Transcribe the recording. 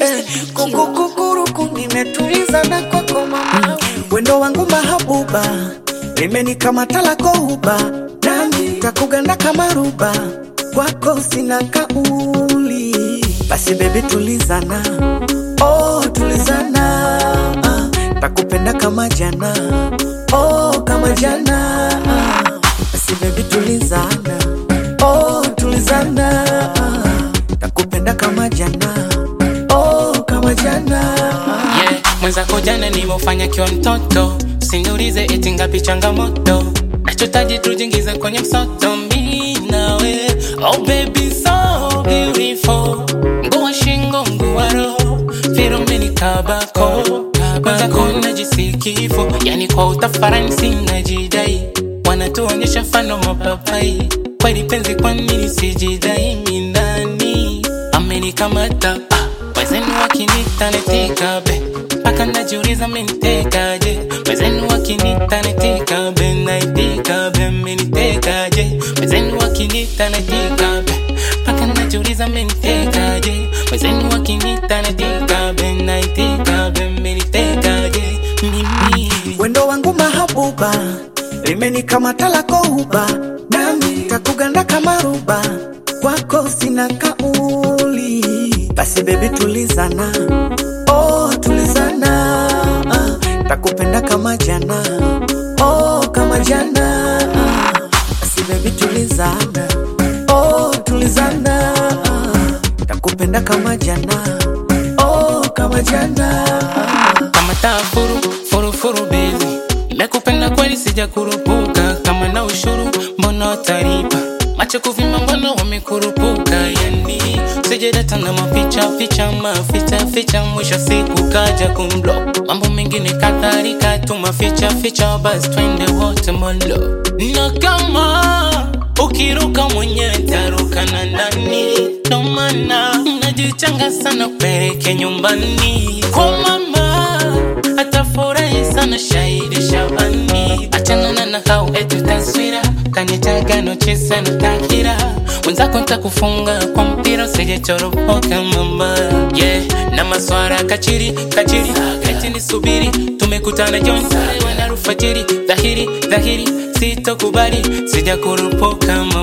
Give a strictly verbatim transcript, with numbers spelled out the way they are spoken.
eh, kukukukuruku nimetuliza na kwako mama. Wendo wangu mahabuba limenikamata lako huba, nami takuganda kama ruba, kwako sina kauli. Basi baby tulizana, oh tulizana, ah, takupenda kama jana, oh kama jana, ah. Basi baby tulizana, oh tulizana, ah, takupenda kama jana, oh kama jana, ah. Yeah, mwenzako jana nimefanya kiwa mtoto, usiniulize eti ngapi changamoto, nachotaji tujiingize kwenye msoto mimi nawe. Oh baby so beautiful, nguwa shingo nguwa roho, viro menikabako, mwenzako najisikifo, yani kwa utafaransi najidai, wanatuonyesha fano mapapai, kweli penzi kwa nini sijidai mindani, amenikamata ah, wezenu wakinita netika be, paka najiuliza menitekaje, wezenu wakinita netika be, naitika be menitekaje, wezenu wakinita netika be, paka najiuliza menitekaje, wezenu wakinita netika be, naitika be menitekaje, mimi wendo wangu mahabuba limenikamata lako huba, nami takuganda kama ruba, kwako sina kauli. Basi baby tulizana, oh tulizana, ah, takupenda kama jana, oh kama jana, ah. Basi baby tulizana, oh tulizana, ah, takupenda kama jana, oh kama jana, ah. kama tafuru furu furu baby, nimekupenda kweli sija kurupuka, kama na ushuru mbona utaripa, macho kuvima mbona wamekurupuka, yani sije data na maficha ficha maficha ficha, mwisho siku kaja kumblock, mambo mengine kadhalika tu maficha ficha, basi twende wote molo, na kama ukiruka mwenyewe taruka na ndani, ndo maana najichanga sana kupeleke nyumbani kwa mama, atafurahi sana shahidi Shabani, achana na hao etu taswira, kanitaga noche sana takira, wenzako nitakufunga kwa mpira usije choropoka mama, yeah, na maswara kachiri kachiri, eti nisubiri tumekutana Jones wana rufajiri, dhahiri dhahiri sitokubali sija kurupoka mama.